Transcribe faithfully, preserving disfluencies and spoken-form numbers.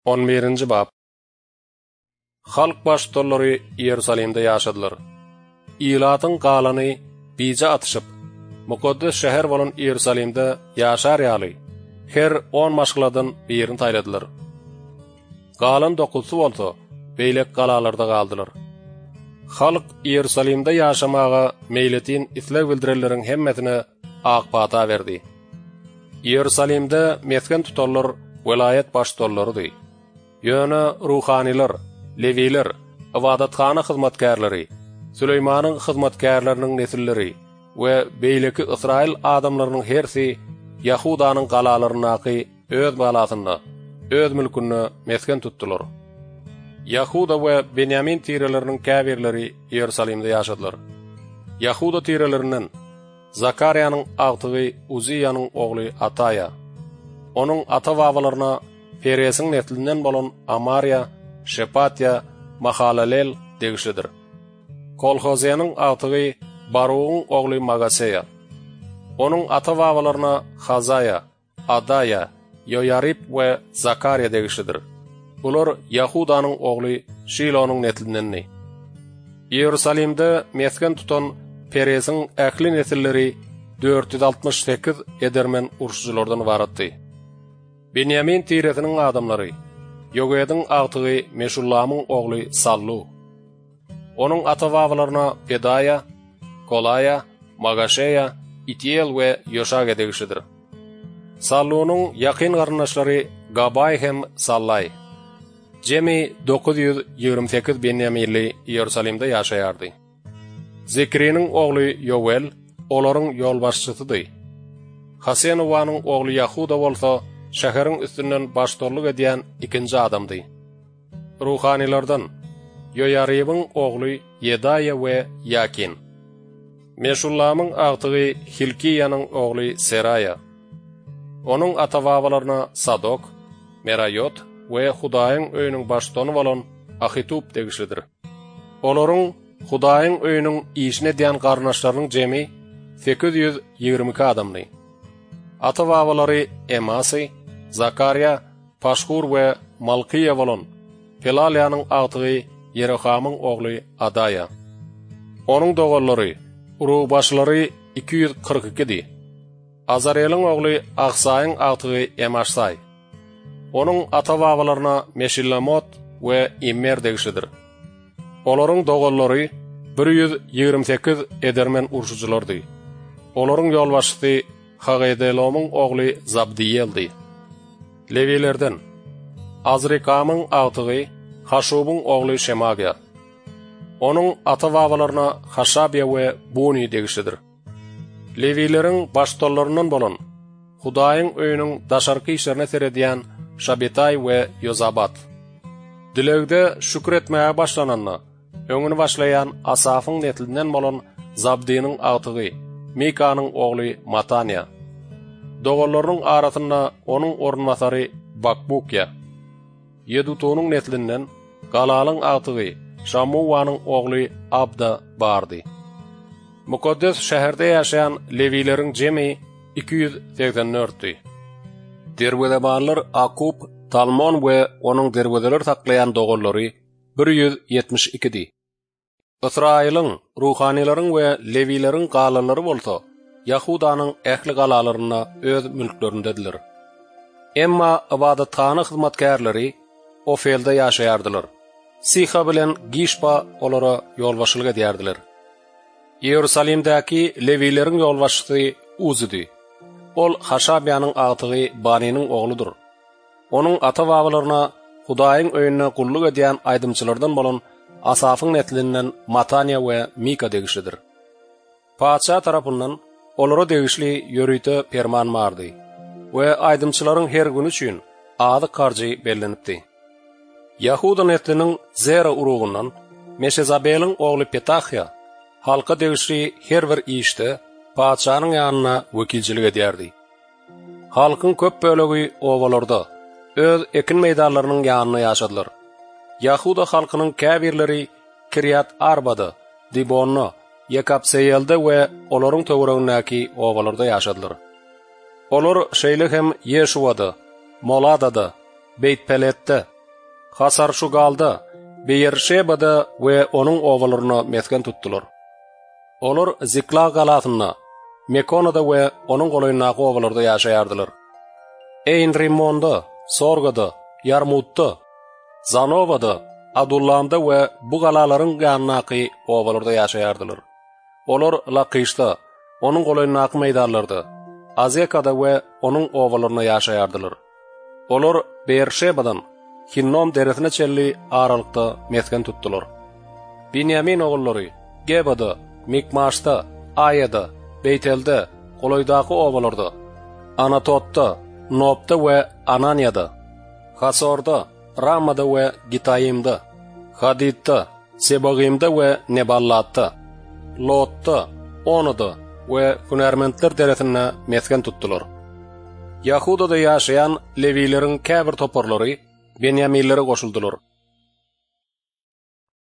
on birinji bab. Halk başdollary Ýerusalimde ýaşadylar. İlatın galany bize atyşyp, mukaddes şäher bolan Ýerusalimde ýaşar ýaly her on maşgladan birini taýladylar. Galan dokuzsy bolsa, beýlek galalarda galdylar. Halk Ýerusalimde ýaşamaga meýletin isleg bildirenleriň hemmetine akbata berdi. Ýerusalimde mesken tutarlar welayet başdollarydy. Ýöne ruhaniler, leviler, ibadatxana hyzmatkarlary, Süleymanyň hyzmatkarlarynyň nesilleri we beýleki Israil adamlarynyň hersi Yahudanyň galalarynaky öz balasyna, öz mülküne mesken tutdular. Yahuda we Benyamin tireleriniň käbirleri Ýerusalimde ýaşadylar. Yahuda tirelerinden Zakariýanyň agtygy Uziýanyň ogly Ataya, onuň ata-babalaryna Peresiň neslinden bolan Amariya, Şepatya, Mahalalel degişidir. Kolhoziýanyň agtygy Barugyň ogly Magaseya, onuň ata-babalaryna Hazaya, Adaya, Yoyarib we Zakariya degişidir. Bular Yahudanyň ogly Şilonyň neslindenni. Ýerusalimde mesken tutan Peresiň ähli nesilleri dört yüz altmış sekiz edermen urşuculardan ibaratdy. Benyamin tiresiniň adamlary Yogedyň agtygy Meshullamyň ogly Sallu, onuň ata-babalaryna Pedaya, Kolaya, Magasheya, Itiel we Yoşage degişidir. Sallunyň ýakyn garyndaşlary Gabay hem Sallay. Jemi dokuz yüz ýygrimi sekiz Benyaminli Ýerusalimde ýaşaýardy. Zekriýanyň ogly Yowel olaryň ýolbaşçysydy. Hasenowanyň ogly Yahuda bolsa şäheriň üstünden başdorlyk edýän ikinji adamdy. Ruhanilerden Yoyaribiň ogly Yedaya we Yakin. Meshullamyň agtygy Hilkiýanyň ogly Seraya. Onuň ata-babalaryna Sadok, Merayot we Hudaýyň öýüniň başdony bolan Ahitub degişidir. Olaryň Hudaýyň öýüniň işine diýen garnaşlarynyň jemi sekiz yüz ýygrimi iki adamdy. Ata-babalary Emasi, Zakariya, Paşhur we Malkiya bolan Pelaliýanyň agtygy Yerohamyň ogly Adaya. Onuň dogallary, uruq başlary iki yüz kırk iki-di. Azarelyň ogly Ahsaýyň agtygy Emaşsay. Onuň ata-babalaryna Meshillemot we Immer degişidir. Olaryň dogallary bir yüz ýygrimi sekiz edermen urşuculardy. Olaryň ýolbaşçysy Hagedelomyň ogly Zabdiýeldi. Levilerden Azrikamyň agtygy Haşubyň ogly Şemagiya. Onuň ata-babalaryna Haşabiya we Buni degişidir. Levileriň başdollarynyň bolan Hudaýyň öýüniň daşarky işlerine seredýän Şabetay we Yozabat. Dilegde şükür etmäge başlananna öňüni başlaýan Asafyň neslinden bolan Zabdiýanyň agtygy Mikanyň ogly Matanya. Dogallarynyň arasynda onuň ornmasary Bakbukya. Yedutonyň neslinden Galalyň agtygy Şamuwanyň ogly Abda bardy. Mukaddes şäherde ýaşaýan Levileriň jemi iki yüz seksen dört-di. Derwedebarlar Akub, Talmon we onuň derwedeler saklaýan dogallary bir yüz yetmiş iki-di. Israilyň ruhanilaryň we Levileriň galalary bolsa, Yahudanyň ähli galalaryna öz mülklerindediler. Emma ibadatxana hyzmatkarlary Ofelde ýaşaýardylar. Siha bilen Gişpa olara ýolbaşçylyk edýärdiler. Ýerusalimdäki Levileriň ýolbaşçysy Uzidi. Ol Haşabiýanyň agtygy Baninyň ogludur. Onuň ata-babalaryna Hudaýyň öýüne gulluk edýän aýdymçylardan bolan Asafyň neslinden Matanya we Mika degişidir. Paça tarapyndan olara degişli ýörüýte perman bardy we aýdymçylaryň her gün üçin ady karjy bellenipdi. Yahuda nesliniň Zera urugundan Meşezabelyň ogly Petahya halka degişli her bir işde paçanyň ýanyna wekilçilik edýärdi. Halkyň köp bölegi owalarda öz ekin meýdanlarynyň ýanyna ýaşadylar. Yahuda halkynyň käbirleri Kiryat Arbada, Dibonno, Yakabseyelde we olaryň töweregindäki owalarda ýaşadylar. Olar şeýle hem Yeşuwada, Moladada, Beytpeletde, Hasar şu galda Beersheba'da we onun oğullarını mesken tuttular. Olar Ziklag galatyna, Mekonada we onun golynaky oğullarda ýaşaýardylar. Ein Rimonda, Sorgada, Yarmutda, Zanovada, Adullamda we bu galalaryň ýanynaky oğullarda ýaşaýardylar. Olar Laqishda, onun golynaky meýdanlarda, Azekada we onun oğullarına ýaşaýardylar. Olar Beersheba'dan Hinnom deretine çelli aralykda mesken tuttular. Binyamin oğullary Gebada, Mikmaşda, Ayada, Beytel'de, Koloydaky owalarda, Anatotda, Nopda we Ananyada, Hasorda, Ramada we Gitayimda, Hadidda, Sebagimda we Neballatda, Lotda, Onoda we Hunermentler deretine mesken tuttular. Yahudada ýaşaýan Lewilerin käbir toporlary Benyaminlere goşuldular.